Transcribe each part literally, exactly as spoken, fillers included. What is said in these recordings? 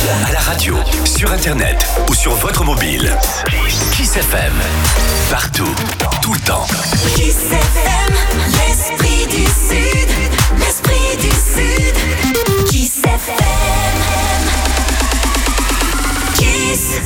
À la radio, sur internet ou sur votre mobile. Kiss F M. Partout, tout le temps. Kiss F M, l'esprit du Sud. L'esprit du Sud. Kiss F M. Kiss.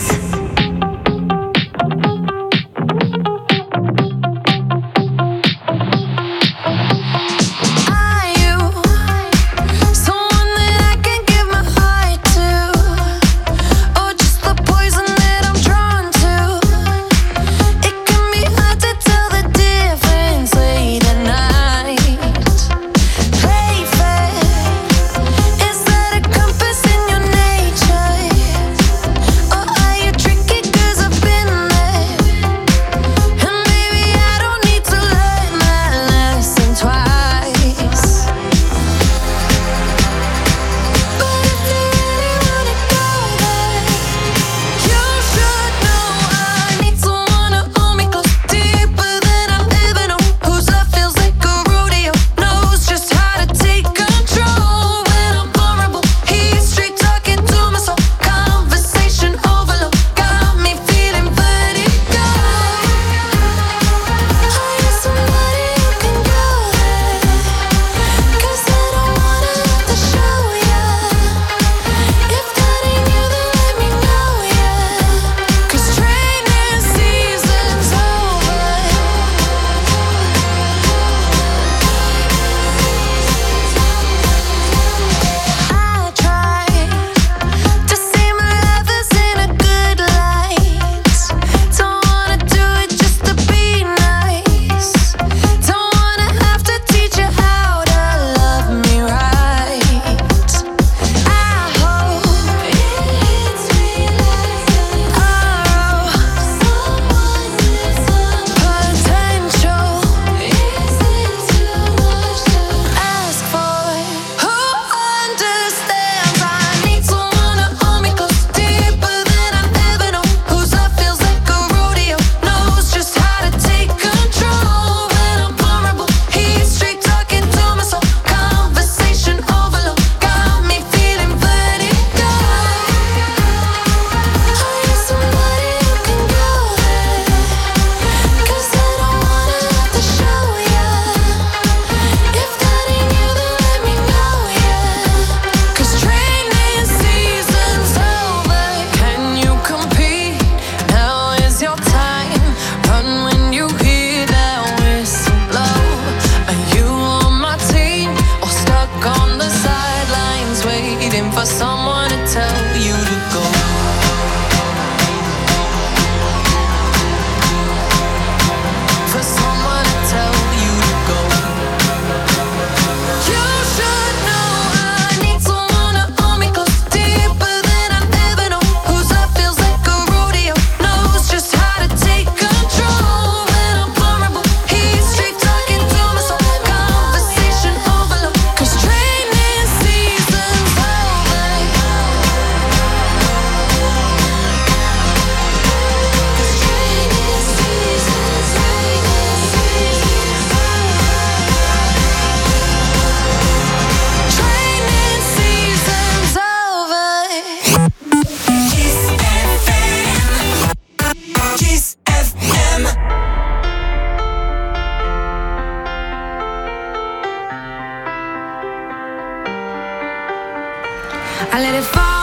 I let it fall.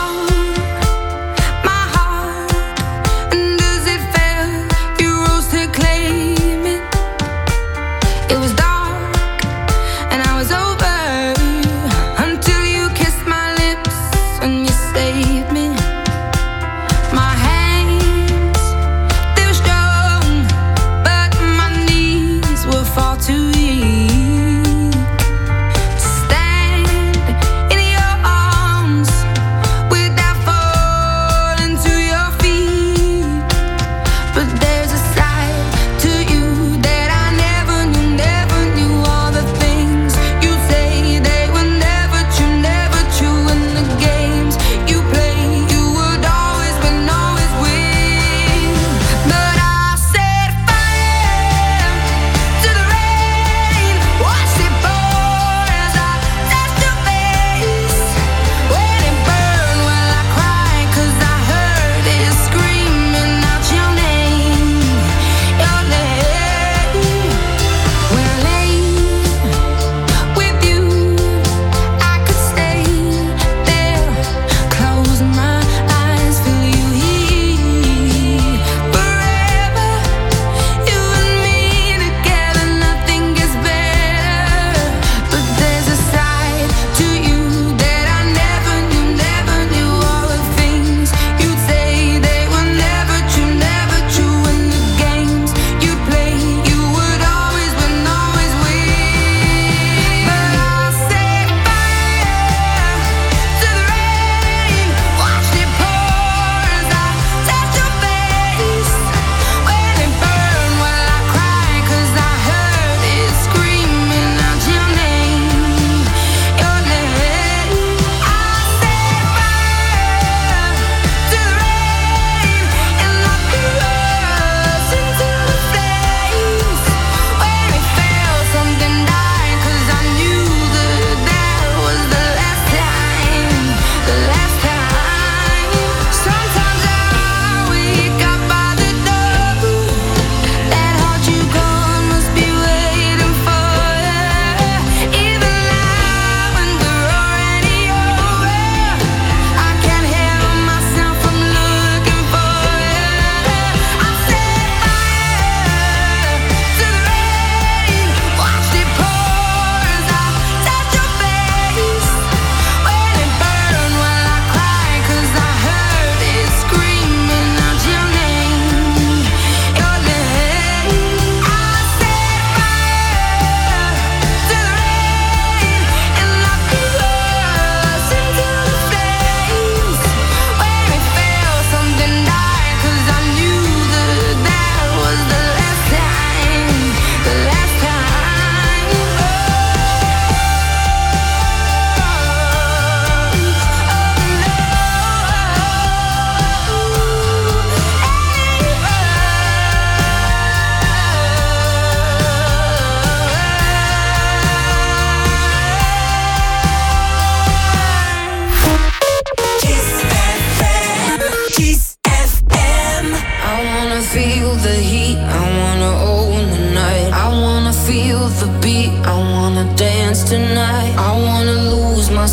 Stand in your arms.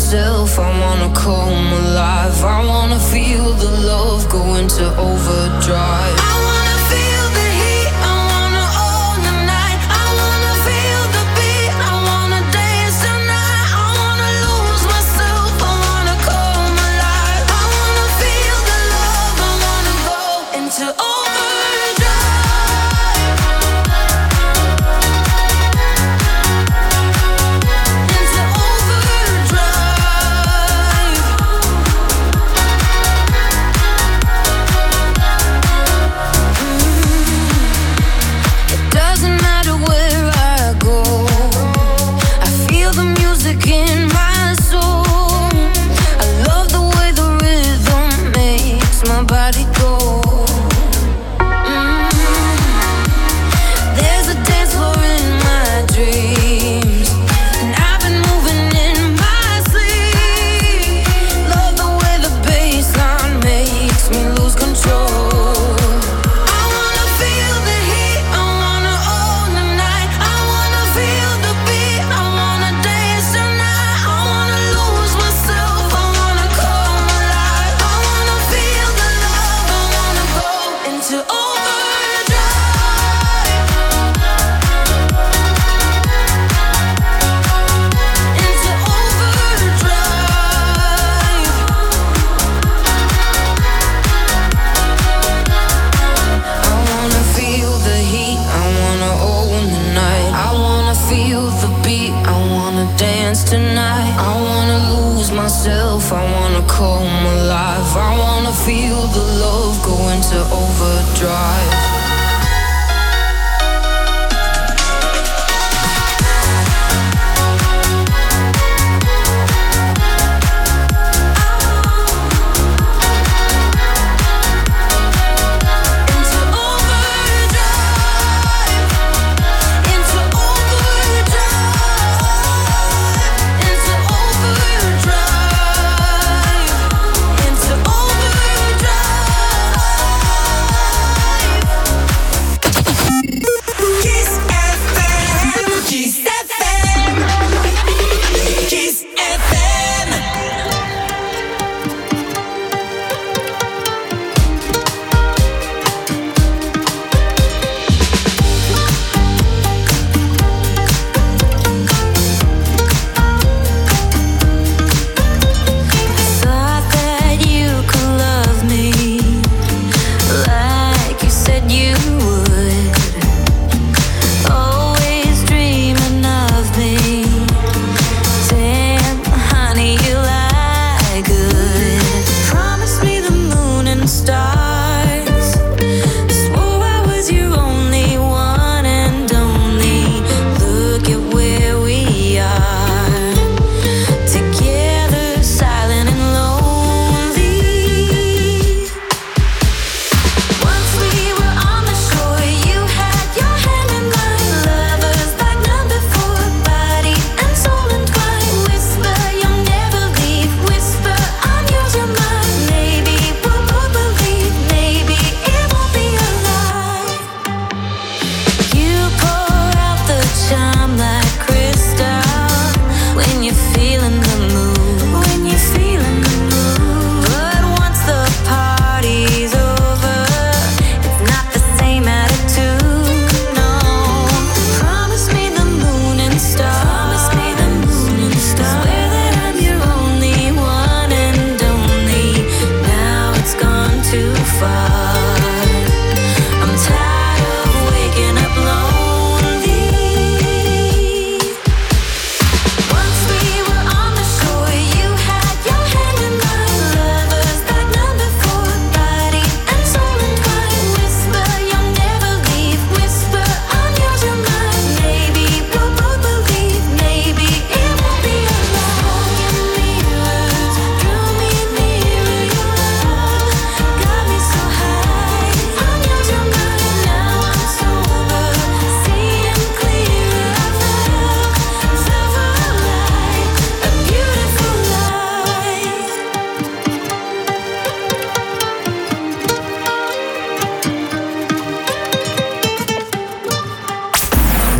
myself, I wanna come alive. I wanna feel the love go into overdrive. I wanna feel the heat, I wanna own the night. I wanna feel the beat, I wanna dance tonight. I wanna lose myself, I wanna come alive. I wanna feel the love, I wanna go into overdrive. In my soul, I love the way the rhythm makes my body go. Mm. There's a dance floor in my dreams, and I've been moving in my sleep. Love the way the bassline makes me lose control. I wanna feel the heat, I wanna own the night. I wanna feel the beat, I wanna dance tonight. I wanna lose myself, I wanna come alive. I wanna feel the love, I wanna go into overdrive. Into overdrive. I wanna feel the heat, I wanna own the night. I wanna feel the beat, I wanna dance tonight. I wanna lose myself, I wanna come alive. I wanna feel the love go into overdrive. Into overdrive. Into overdrive. Into overdrive. Into overdrive.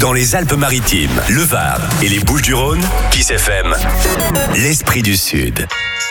dans les Alpes-Maritimes, le Var et les Bouches-du-Rhône, Kiss F M, l'Esprit du Sud.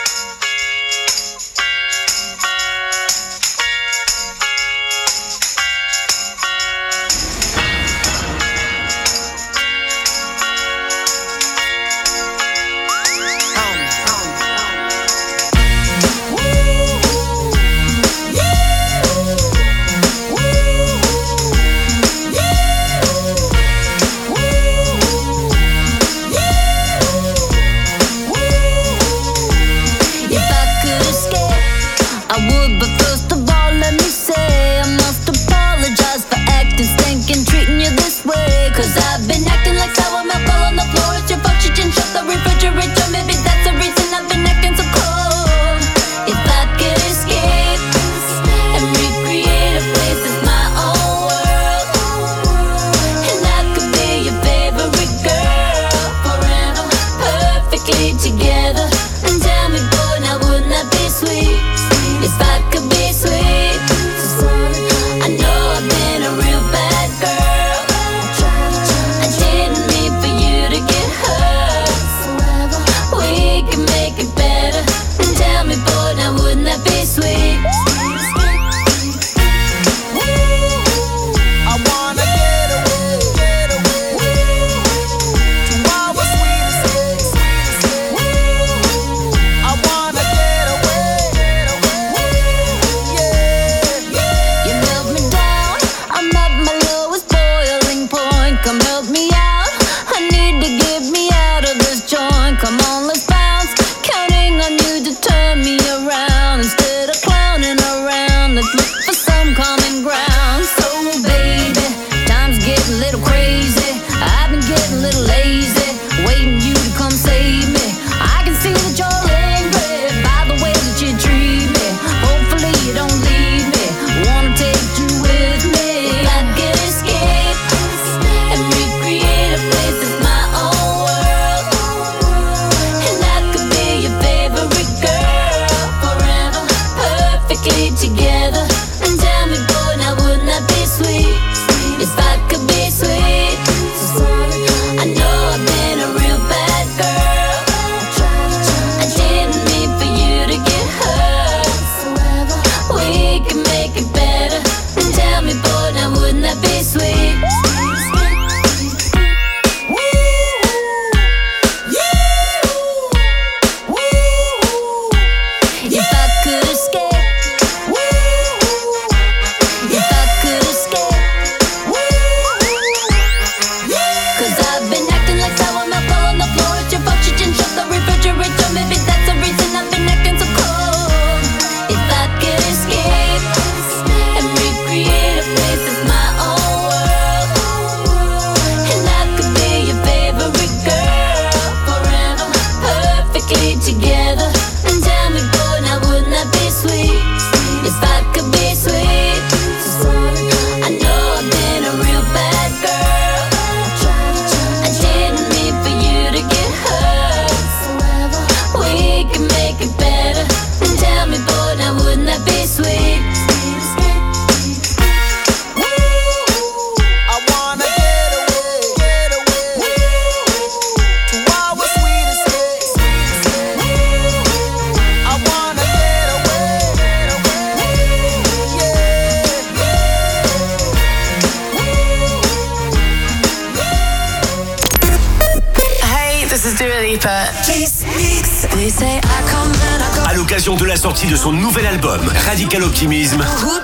À l'occasion de la sortie de son nouvel album, Radical Optimism,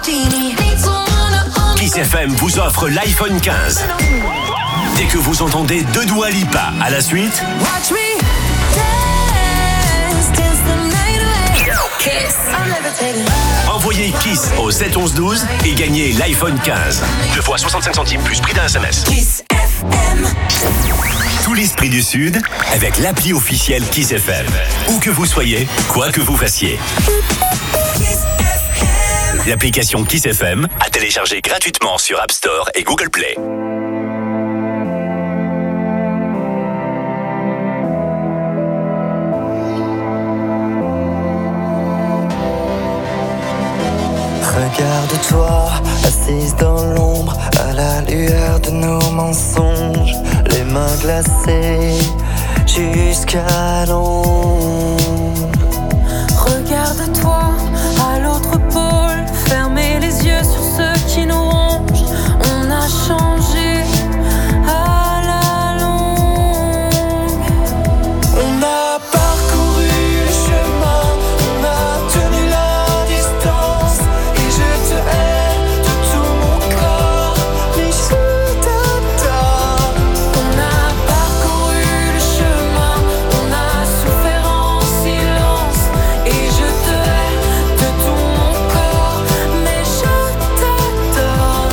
Kiss F M vous offre l'iPhone quinze. Dès que vous entendez deux Dua Lipa à la suite, envoyez Kiss au sept onze douze et gagnez l'iPhone quinze. Deux fois soixante-cinq centimes plus prix d'un S M S. Kiss F M. Tout l'esprit du Sud avec l'appli officielle Kiss F M. Où que vous soyez, quoi que vous fassiez. L'application Kiss F M à télécharger gratuitement sur App Store et Google Play. Regarde-toi, assise dans l'ombre, à la lueur de nos mensonges, les mains glacées jusqu'à l'ombre. Regarde-toi à l'autre pôle, fermez les yeux sur ceux qui nous rongent. On a changé à la longue. On a parcouru le chemin, on a tenu la distance, et je te hais de tout mon corps, mais je t'adore. On a parcouru le chemin, on a souffert en silence, et je te hais de tout mon corps, mais je t'adore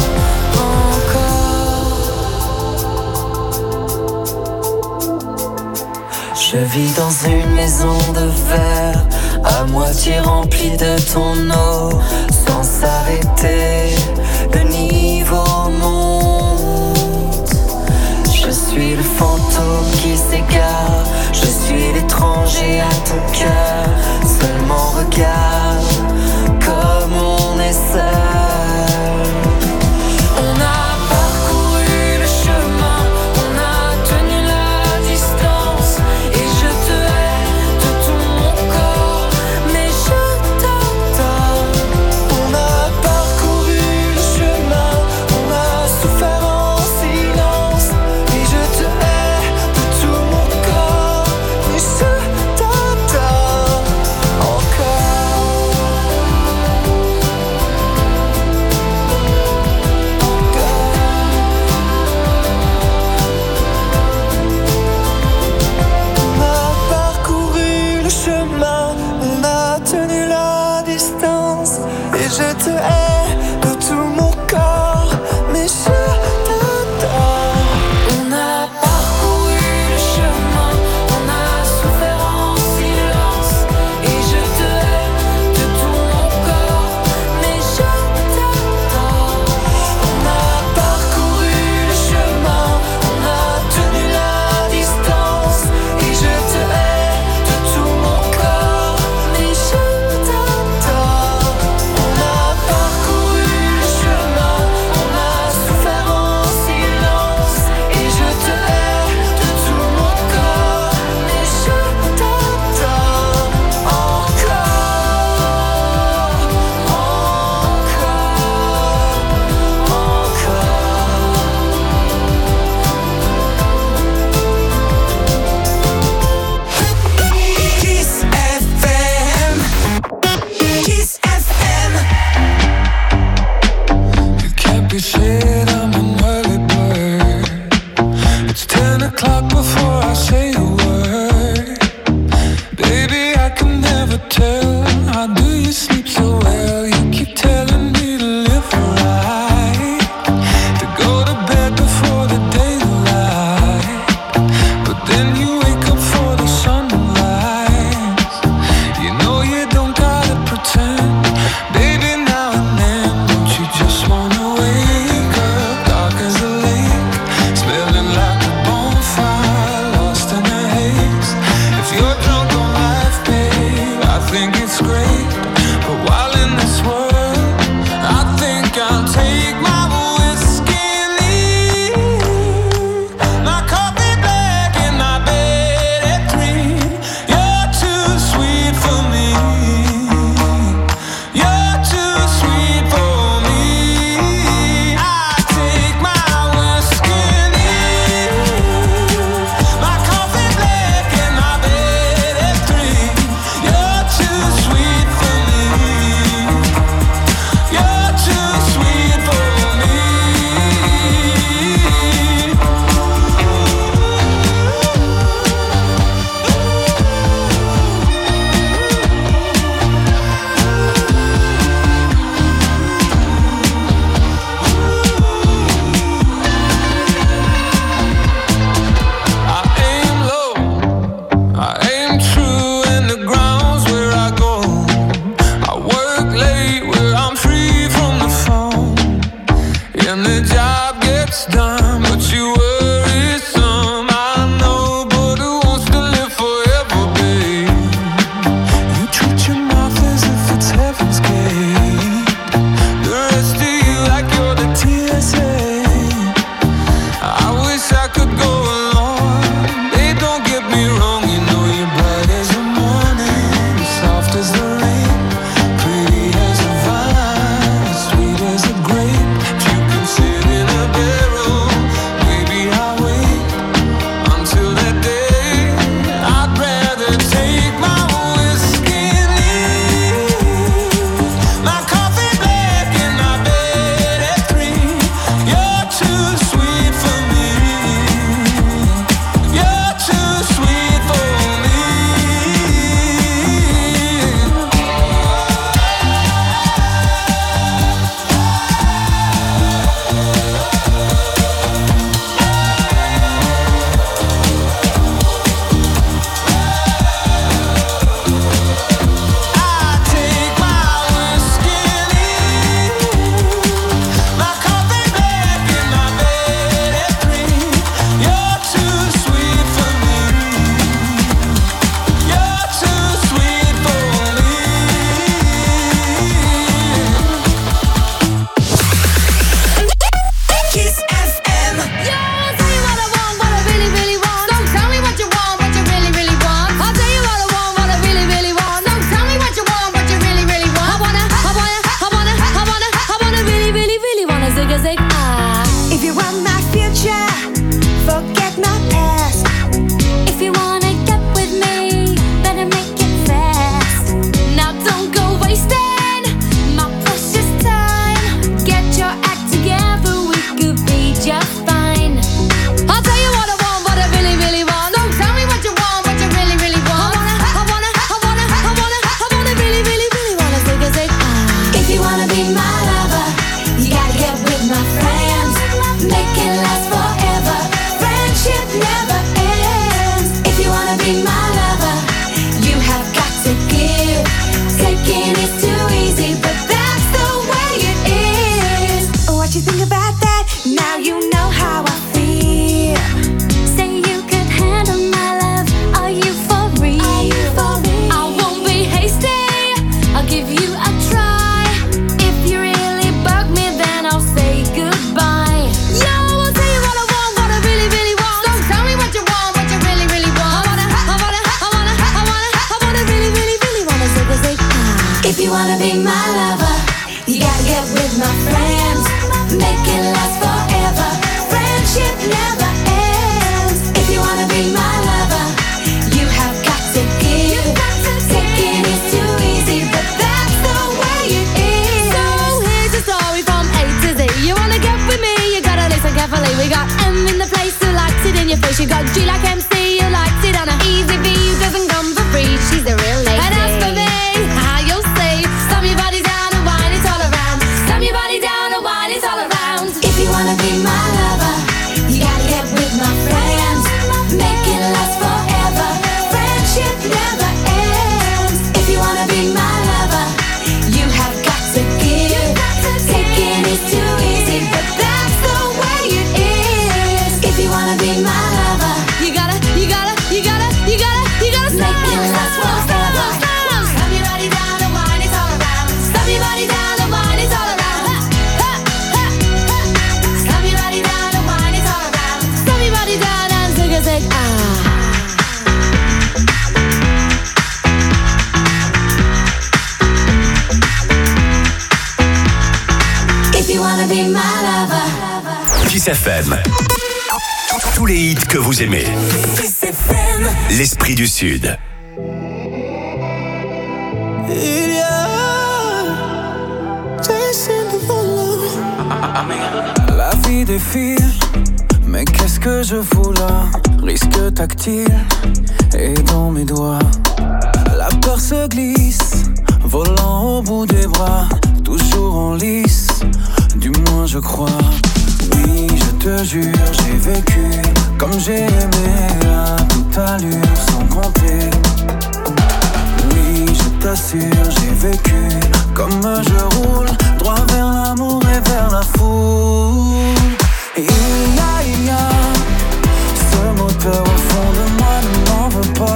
encore. Je vis dans une maison de verre, à moitié remplie de ton eau, sans s'arrêter, le niveau monte. Je suis le fantôme qui s'égare, je suis l'étranger à ton cœur. Seulement regarde comme on est seul. On a parcouru le chemin, on a tenu la distance, et je te hais de tout mon corps, mais je t'adore. On a parcouru le chemin, on a souffert en silence, et je te hais de tout mon corps, mais je t'adore encore. On a parcouru le chemin, on a tenu la distance, et je te hais de tout mon corps, mais je t'adore. On a parcouru le chemin, on a souffert en silence, et je te hais de tout mon corps, mais je t'adore. On a parcouru le chemin, on a tenu la distance, et je te hais de tout mon corps, mais je t'adore. On a parcouru le chemin, on a souffert en silence, et je te hais de tout mon corps, mais je t'adore encore, Kiss F M. Kiss F M. You can't be shit, I'm an early bird. It's ten o'clock before I say a word. Baby, I can never tell. How do you sleep so well? You keep telling me to live right, to go to bed before the daylight. But then you wake up for the sunrise. You know you don't gotta pretend. Baby, now and then, don't you just wanna wake up dark as a lake, smelling like a bonfire, lost in a haze. If you're drunk on life, babe, I think it's great. But while in this world, I think I'll take my whiskey and leave. My coffee black and my bed at three. You're too sweet for me. You're too sweet for me. I take my whiskey and leave. My coffee black and my bed at three. You're too sweet you wanna be my lover, you gotta get with my friends. Make it last forever. Friendship never ends. If you wanna be my lover, you have got to give. Taking is too easy, but that's the way it is. So here's a story from A to Z. You wanna get with me, you gotta listen carefully. We got M in the place who likes it in your face. You got G like M C, who likes it on a easy V, who doesn't come for free. She's a real lady. And as for me, how you'll say, slam your body down and wine it all around. Slam your body down and wine it all around. If you wanna be my lover, you gotta get with my friends. Make it last forever. Friendship never ends. If you wanna be my lover, you have got to give. Taking is too easy, but that's the way it is. If you wanna be my lover, You gotta, you gotta, you gotta, you gotta, you gotta slam. make it last forever. Slam your body down and wine it all around. Slam your body down and wine it all around. Ha, ha, ha. Slam your body down and wine it all around. Slam your body down and zig a zig ah. If you wanna be my lover, Kiss F M. Tous les hits que vous aimez. Kiss F M. L'Esprit du Sud. La vie défile, mais qu'est-ce que je fous là? Risque tactile et dans mes doigts. La peur se glisse, volant au bout des bras, toujours en lice, du moins je crois. Oui, je te jure, j'ai vécu comme j'ai aimé à toute allure, sans compter. Oui, je t'assure, j'ai vécu comme je roule, droit vers l'amour et vers la foule. Il y a, il y a ce moteur au fond de moi, ne m'en veux pas.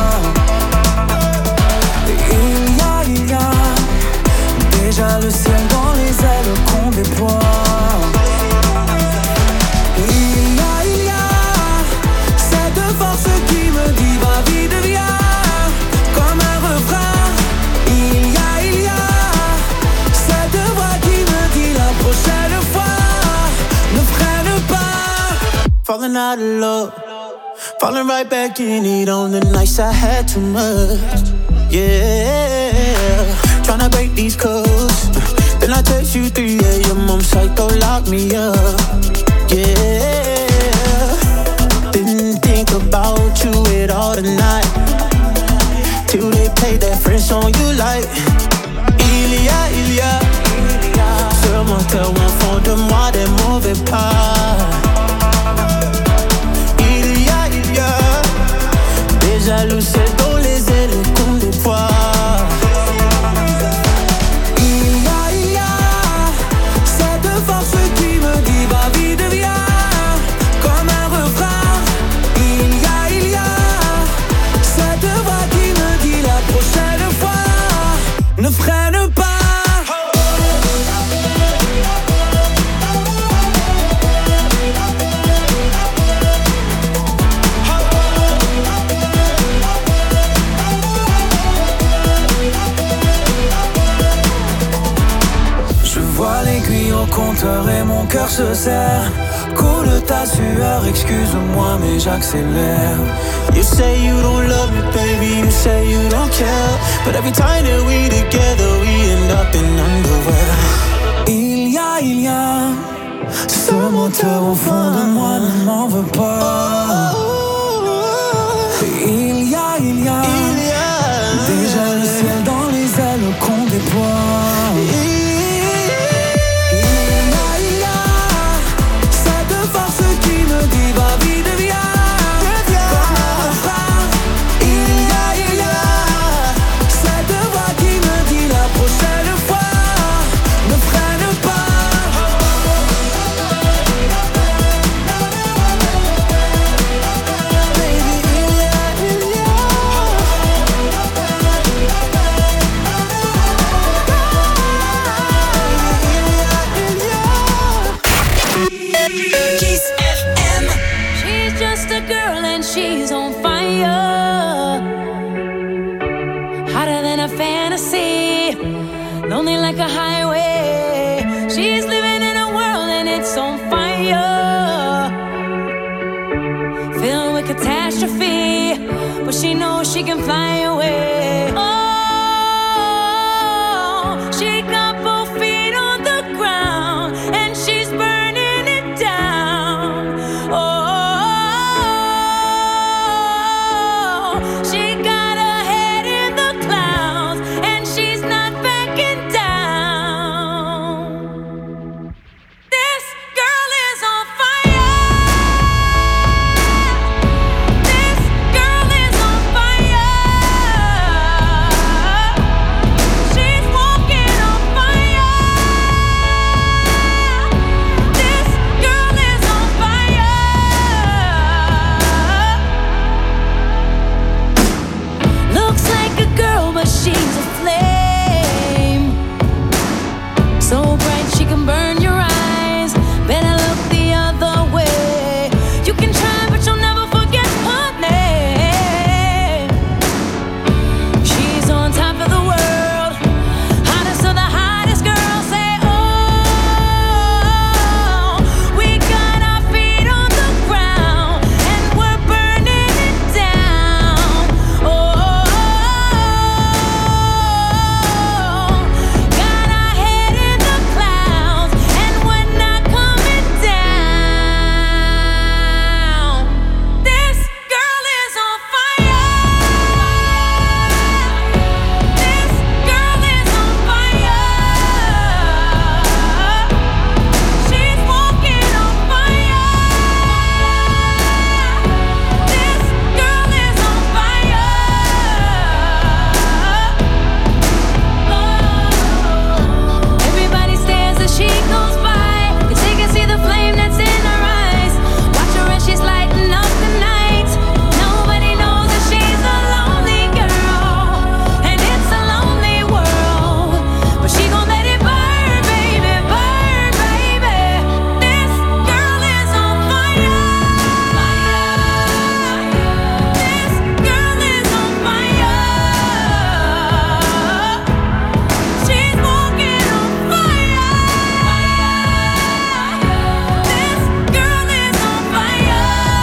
Il y a, il y a déjà le ciel dans les ailes qu'on déploie. Il y a, il y a cette force qui me dit va vite viens, comme un refrain. Il y a, il y a cette voix qui me dit la prochaine fois ne freine pas. Falling out of love, falling right back in it on the nights I had too much. Yeah, tryna break these codes. Then I text you three a.m. I'm psycho, lock me up. Yeah, didn't think about you at all tonight, till they played that French song you like. Il y a, il y a ce moteur au fond de moi, des mauvais pas. Il y a, il y a déjà le ciel dans les ailes qu'on déploie. Il y a, il y a cette force qui me dit va vite viens, comme un refrain. Il y a, il y a cette voix qui me dit la prochaine fois ne freine pas. Au compteur et mon cœur se serre. Coule ta sueur, excuse-moi mais j'accélère. You say you don't love me baby, you say you don't care, but every time that we together we end up in underwear. Il y a, il y a ce moteur au fond de moi, ne m'en veux pas. Il y a, il y a déjà le ciel dans les ailes qu'on déploie. She's on fire, hotter than a fantasy. lonely like a highway. She's living in a world and it's on fire, filled with catastrophe, but she knows she can fly away. Oh, she got both feet on the ground and she's burning it down. Oh, she got her head in the clouds and she's not backing down. This girl is on fire. This girl is on fire. She's walking on fire. This girl is on fire. Looks like a girl, but she's a flame. So bright she can burn your eyes. Better look the other way. You can try, but you'll never forget her name. She's on top of the world, hottest of the hottest girls. Say, oh, we got our feet on the ground and we're burning it down. Oh, got our head in the clouds and we're not coming down. This girl is on fire. This girl is on fire. She's walking on fire. This girl is on fire. Everybody stares as she goes by, 'cause they can see the flame that's in her eyes. Watch her as she's lighting up the night. Nobody knows that she's a lonely girl, and it's a lonely world. But she gon' let it burn, baby, burn, baby. This girl is on fire. This girl is on fire. She's walking on fire. This girl is on fire.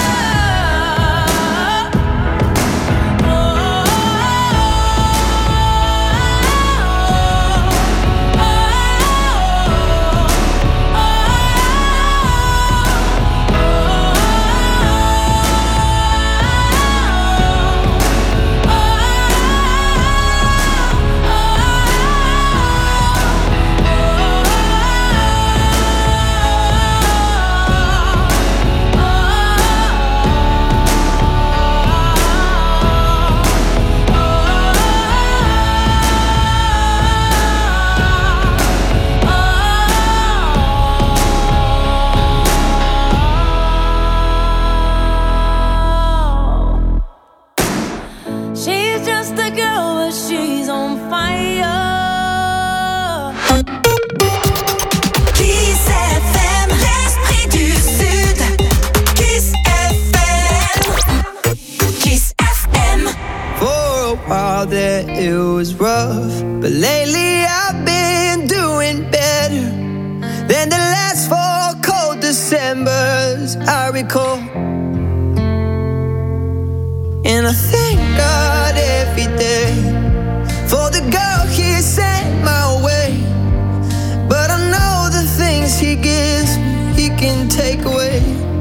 She's just a girl, but she's on fire. Kiss F M, l'esprit du Sud. Kiss F M. Kiss F M. For a while there it was rough, but lately I've been doing better than the last four cold Decembers I recall. And I thank God every day for the girl He sent my way. But I know the things He gives me, He can take away.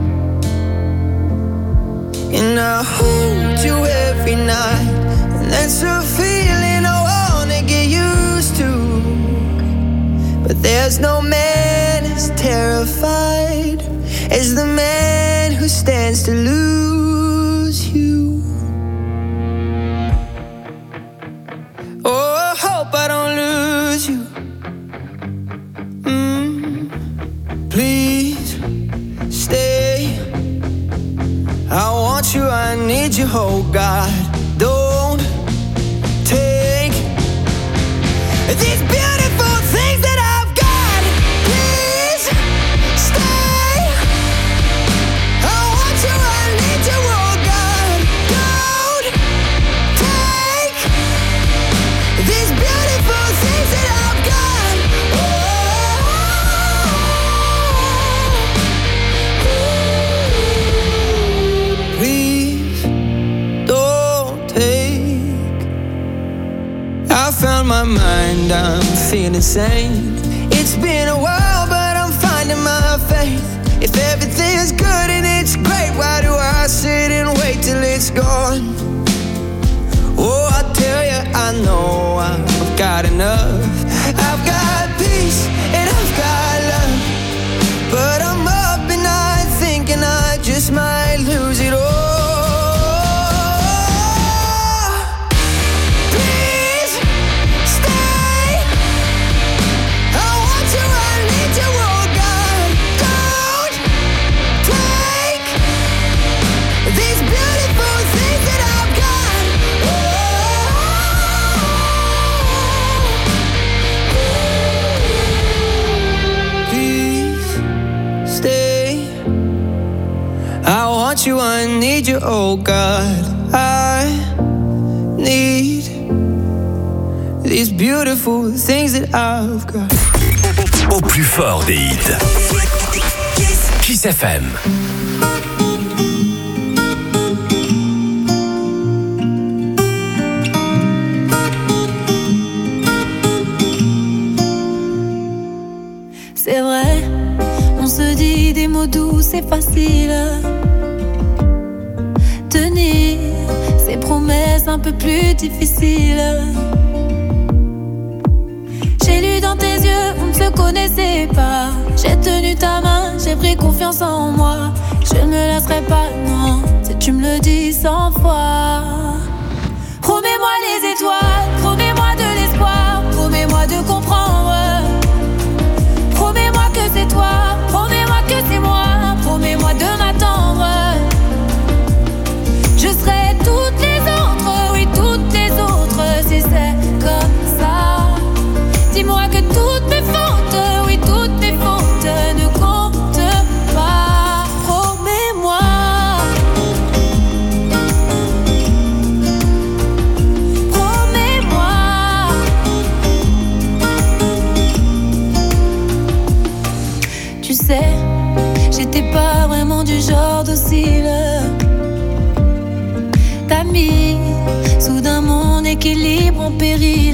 And I hold you every night, and that's a feeling I wanna get used to. But there's no man as terrified as the man who stands to lose you. Oh, I hope I don't lose you. Mm, please stay. I want you, I need you, oh God. Don't take these beautiful things that I've got. Please stay. I want you, I need you, oh God. Don't take these beautiful things I found my mind, I'm feeling sane. It's been a while, but I'm finding my faith. If everything's good and it's great, why do I sit and wait till it's gone? Oh, I tell you, I know I've got enough. I've got peace and I've got love, but I'm up at night thinking I just might lose it all. You, I need you, oh God. I need these beautiful things that I've got. Au plus fort des hits. Kiss F M. C'est vrai, on se dit des mots doux, c'est facile. Tenir ces promesses un peu plus difficiles. J'ai lu dans tes yeux, on ne se connaissait pas. J'ai tenu ta main, j'ai pris confiance en moi. Je ne me lasserai pas, non, si tu me le dis cent fois. Promets-moi les étoiles, promets-moi de l'espoir, promets-moi de comprendre. Promets-moi que c'est toi, promets-moi que c'est moi, promets-moi de m'attendre. Je serai toutes les autres, oui toutes les autres, si c'est comme ça. Dis-moi que toutes mes fautes, oui toutes mes fautes ne comptent pas. Promets-moi. Promets-moi. Tu sais, j'étais pas vraiment du genre docile. T'as mis soudain mon équilibre en péril.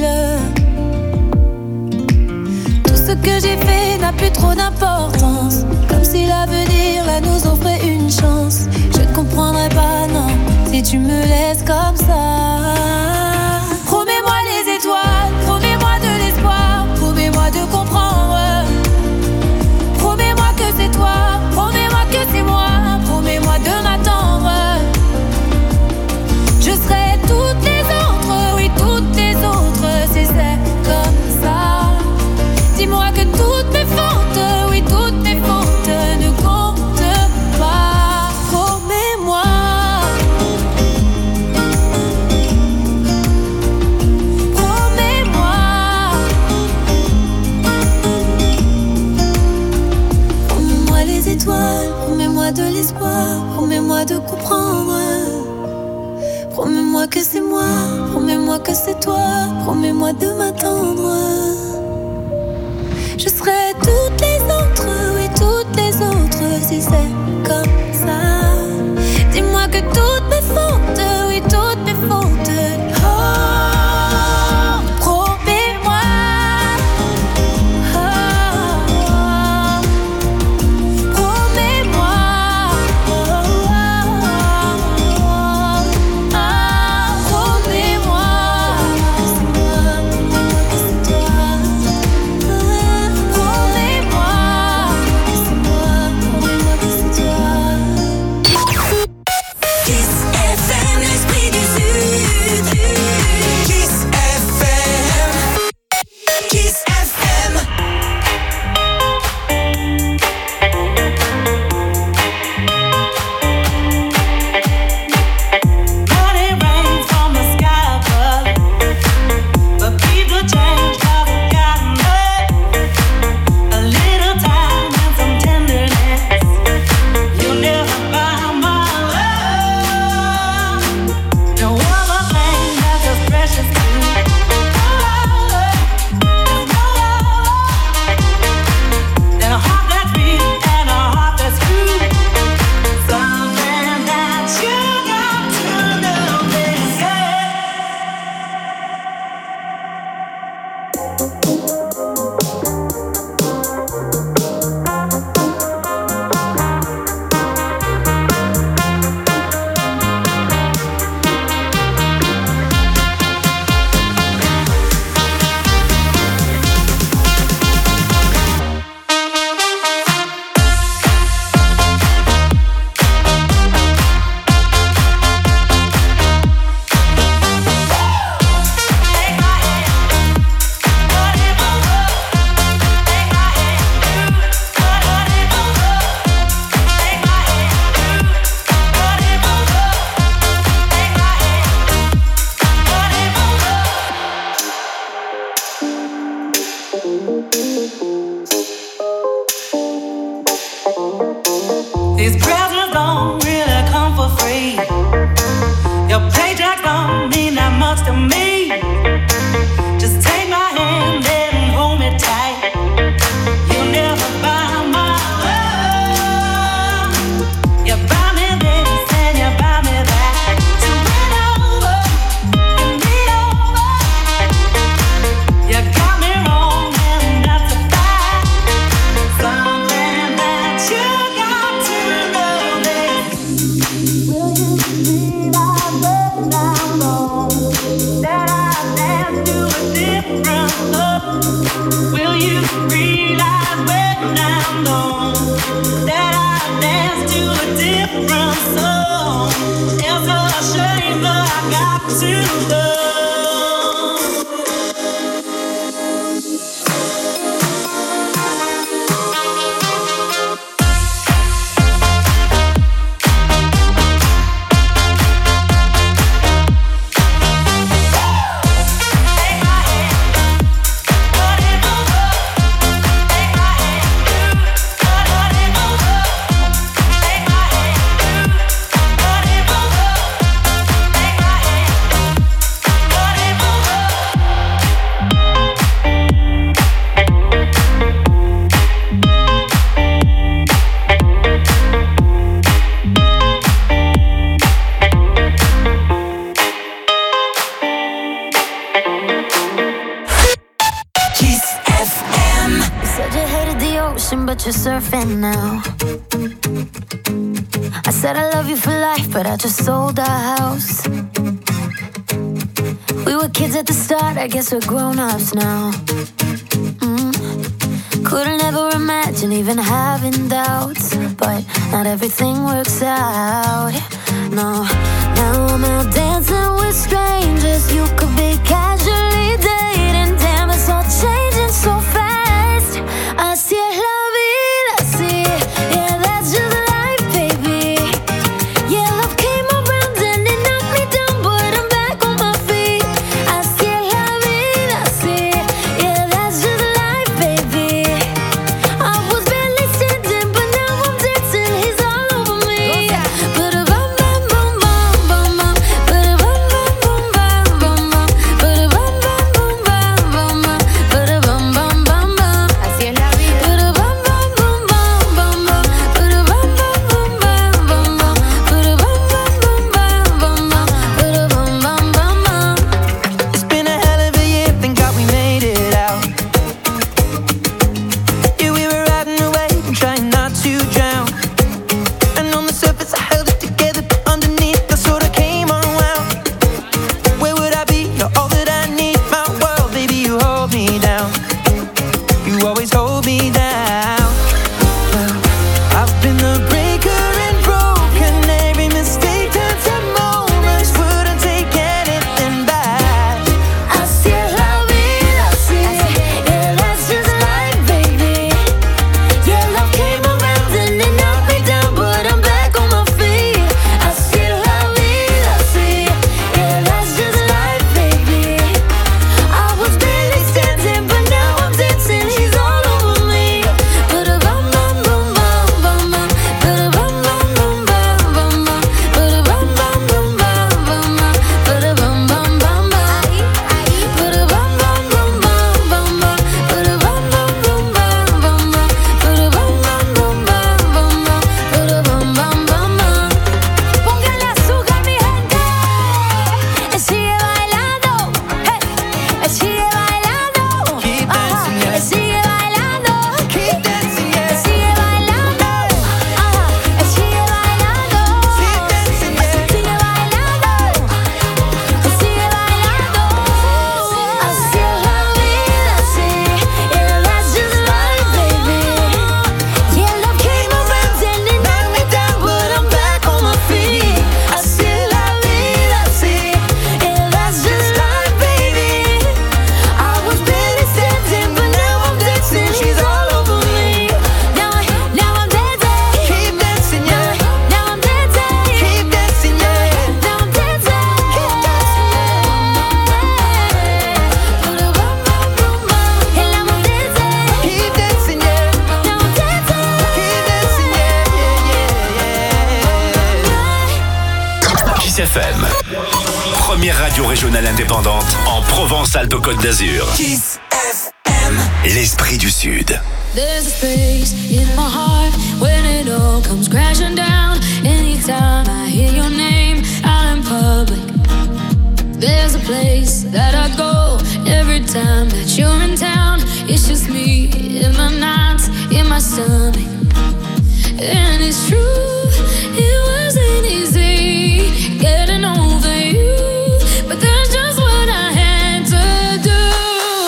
Tout ce que j'ai fait n'a plus trop d'importance, comme si l'avenir là nous offrait une chance. Je ne comprendrai pas, non, si tu me laisses comme ça. Promets-moi les étoiles, promets-moi de l'espoir, promets-moi de comprendre. Promets-moi que c'est toi, promets-moi que c'est moi, promets-moi de m'attendre. Je serai toutes les autres, oui toutes les autres, si c'est comme ça. Dis-moi que toutes mes fautes, oui toutes mes fautes ne comptent pas. Promets-moi. Promets-moi. Promets-moi les étoiles, promets-moi de l'espoir, promets-moi de comprendre. Promets-moi que c'est moi, promets-moi que c'est toi, promets-moi de m'attendre. Je serai toutes les autres, oui toutes les autres, si c'est comme ça. Dis-moi que toutes mes fautes, oui toutes mes fautes. Oh, promets-moi. Oh, promets-moi. Oh, promets-moi. different love. Will you realize when I'm gone that I dance to a different song? It's a shame, but I got to love. You're surfing now. I said I love you for life, but I just sold our house. We were kids at the start, I guess we're grown-ups now. mm. Couldn't ever imagine even having doubts, but not everything works out. No, now I'm out dancing with strangers. You could be casually dating. Damn, it's all changing so fast. I see it. Première radio régionale indépendante en Provence-Alpes-Côte d'Azur. Kiss F M. L'esprit du Sud. There's a space in my heart when it all comes crashing down. Anytime I hear your name out in public. There's a place that I go every time that you're in town. It's just me in my nights, in my stomach. And it's true, it wasn't easy getting over you, but that's just what I had to do.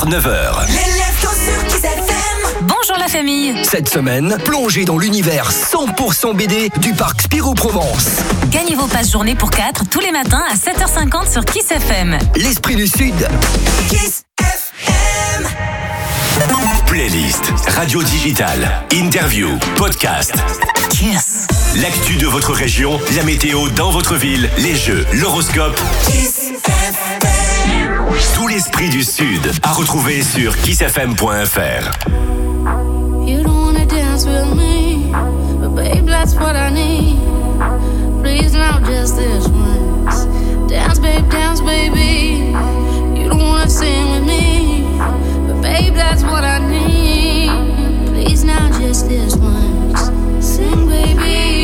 neuf heures. Les leftos sur Kiss F M. Bonjour la famille. Cette semaine, plongez dans l'univers cent pour cent B D du parc Spirou Provence. Gagnez vos passes journée pour quatre tous les matins à sept heures cinquante sur Kiss F M. L'esprit du Sud. Kiss F M. Playlist, radio digitale, interview, podcast. Kiss. L'actu de votre région, la météo dans votre ville, les jeux, l'horoscope. Kiss F M. Tout l'esprit du Sud à retrouver sur kiss f m point f r. You don't wanna dance with me, but babe, that's what I need. Please now, just this once. Dance, babe, dance, baby. You don't wanna sing with me, but babe, that's what I need. Please now, just this once. Sing, baby.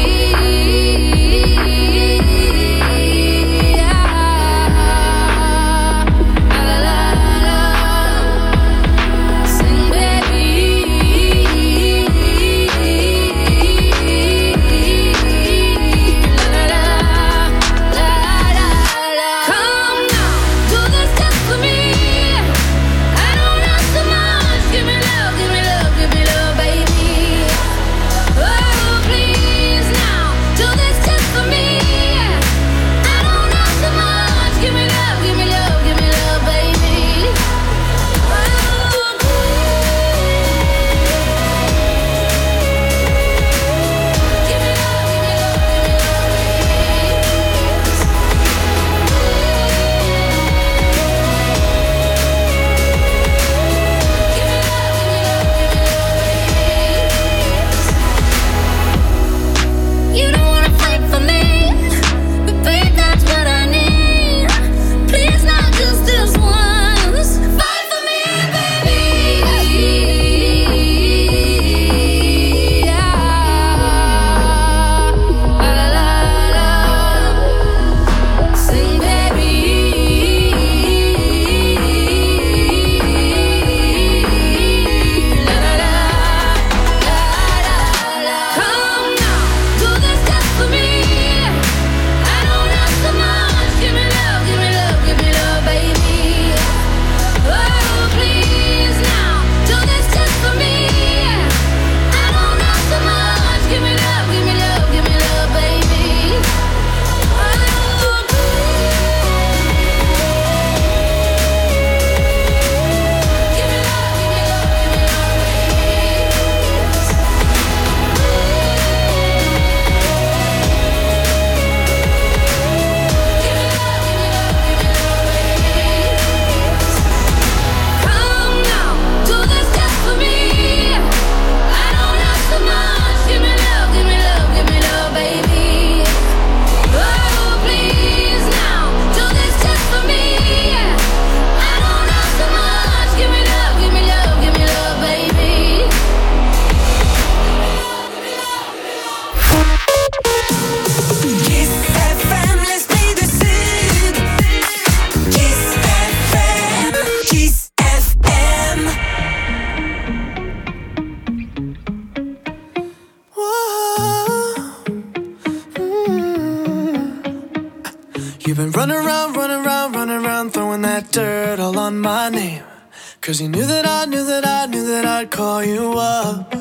Cause you knew that I knew that I knew that I'd call you up.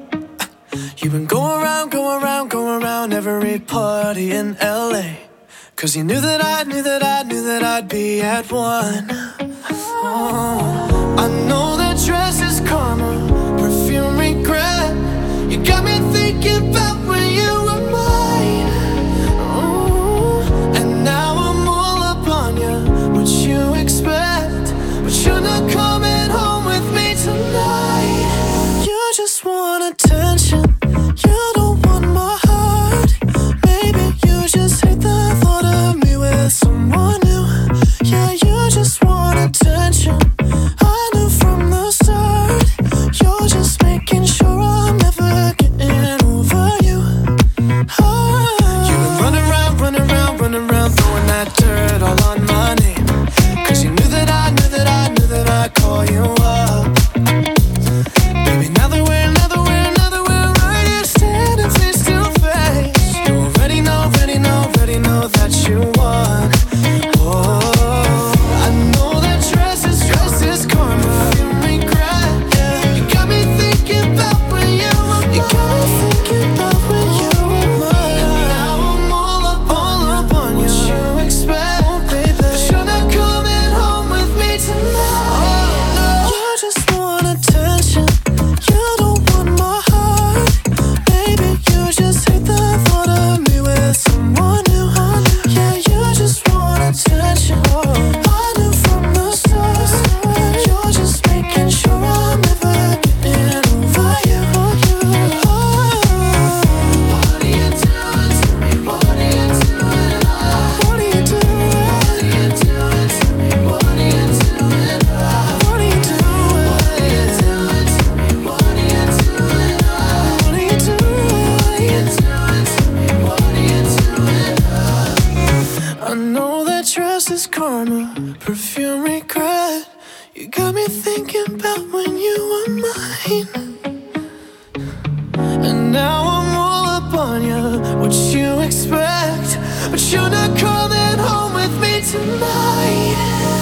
You've been going around, going around, going around every party in L A. Cause you knew that I knew that I knew that I'd be at one. Oh, I know that dress is karma, perfume regret. You got me thinking about when you were mine. Oh, and now I'm all up on you. What you expect? But you're not coming home with me tonight. You just want attention. You don't want my heart. Maybe you just hate the thought of me with someone new. Yeah, you just want attention. I knew from the start. You're just making sure I'm never getting over now I'm all up on you. What you expect? But you're not coming home with me tonight.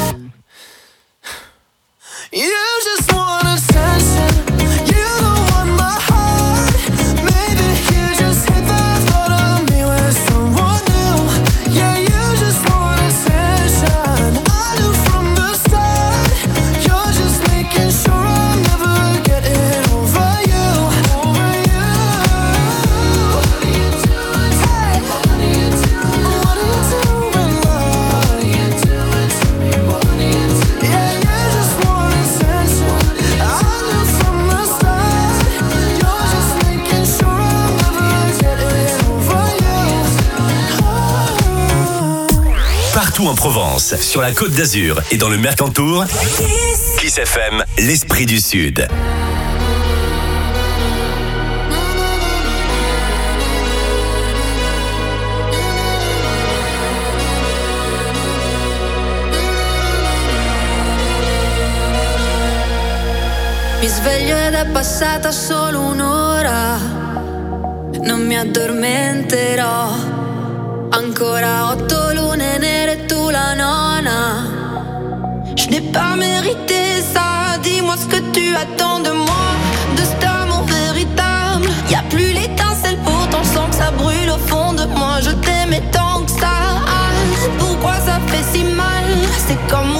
You just want attention. You don't want my heart. Maybe you just hit the thought of me with someone new. Yeah, you just want attention. I knew from the start. You're just making sure I'm never getting over you. Over you. What are you doing? Hey. What are you doing? What are you doing, love? What are you doing to me? What are you doing? Yeah, you just want attention. I knew from the start. You're just making sure I'm never getting over you. Oh. Partout en Provence, sur la Côte d'Azur et dans le Mercantour, Kiss F M, l'esprit du Sud. Mi sveglio ed è passata solo un'ora, non mi addormenterò. Ancora otto lune nere e tu la nona. Je n'ai pas mérité ça, dis-moi ce que tu attends de moi. De cet amour véritable, y a plus l'étincelle, pourtant je sens que ça brûle au fond de moi. Je t'aimais tant que ça, pourquoi ça fait si mal? C'est comme